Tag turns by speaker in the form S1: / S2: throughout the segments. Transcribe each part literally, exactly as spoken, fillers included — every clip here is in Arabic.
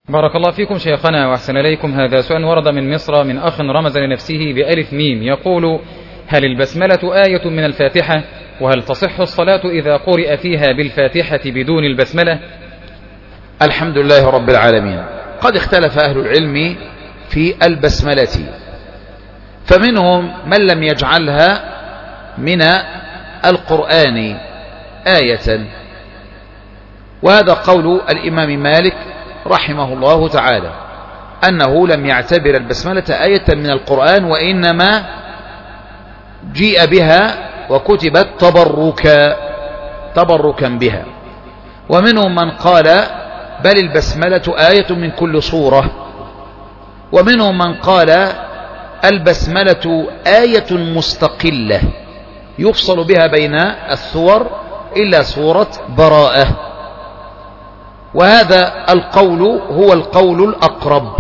S1: بارك الله فيكم شيخنا وأحسن إليكم. هذا سؤال ورد من مصر من أخ رمز لنفسه بألف ميم، يقول: هل البسملة آية من الفاتحة؟ وهل تصح الصلاة إذا قرئ فيها بالفاتحة بدون البسملة؟
S2: الحمد لله رب العالمين. قد اختلف أهل العلم في البسملة، فمنهم من لم يجعلها من القرآن آية، وهذا قول الإمام مالك رحمه الله تعالى، أنه لم يعتبر البسملة آية من القرآن، وإنما جيء بها وكتبت تبركا تبركا بها. ومنهم من قال بل البسملة آية من كل سورة، ومنهم من قال البسملة آية مستقلة يفصل بها بين السور إلا سورة براءة، وهذا القول هو القول الأقرب،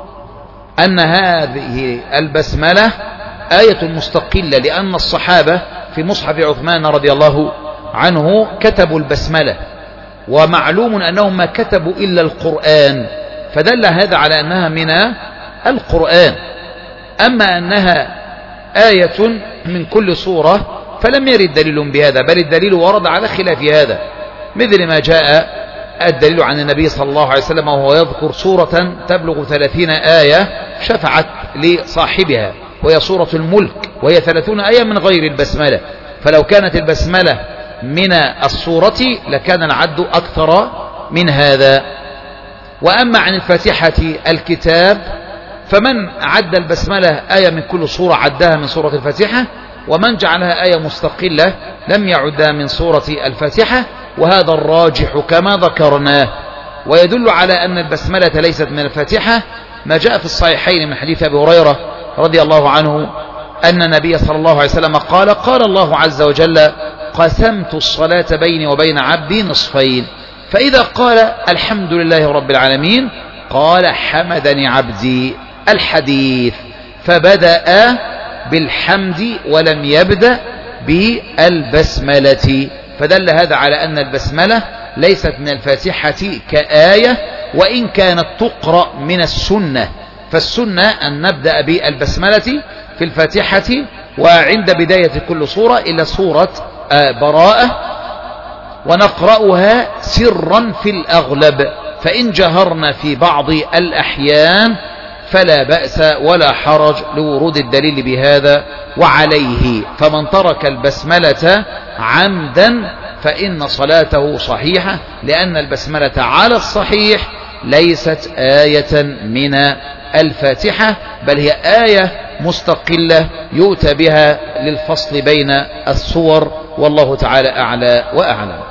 S2: أن هذه البسملة آية مستقلة، لأن الصحابة في مصحف عثمان رضي الله عنه كتبوا البسملة، ومعلوم أنهم ما كتبوا إلا القرآن، فدل هذا على أنها من القرآن. أما أنها آية من كل سورة فلم يرد دليل بهذا، بل الدليل ورد على خلاف هذا، مثل ما جاء الدليل عن النبي صلى الله عليه وسلم وهو يذكر سورة تبلغ ثلاثين آية شفعت لصاحبها، وهي سورة الملك، وهي ثلاثون آية من غير البسملة، فلو كانت البسملة من السورة لكان العد أكثر من هذا. وأما عن الفاتحة الكتاب فمن عد البسملة آية من كل سورة عدها من سورة الفاتحة، ومن جعلها آية مستقلة لم يعدها من سورة الفاتحة، وهذا الراجح كما ذكرناه. ويدل على أن البسملة ليست من الفاتحة ما جاء في الصحيحين من حديث أبي هريرة رضي الله عنه أن النبي صلى الله عليه وسلم قال: قال الله عز وجل: قسمت الصلاة بيني وبين عبدي نصفين، فإذا قال الحمد لله رب العالمين قال: حمدني عبدي، الحديث، فبدأ بالحمد ولم يبدأ بالبسملة، فدل هذا على أن البسملة ليست من الفاتحة كآية، وإن كانت تقرأ من السنة، فالسنة أن نبدأ بالبسملة في الفاتحة وعند بداية كل سورة إلى سورة براءة، ونقرأها سرا في الأغلب، فإن جهرنا في بعض الأحيان فلا بأس ولا حرج لورود الدليل بهذا. وعليه فمن ترك البسملة عمدا فإن صلاته صحيحة، لأن البسملة على الصحيح ليست آية من الفاتحة، بل هي آية مستقلة يؤتى بها للفصل بين السور، والله تعالى أعلى وأعلم.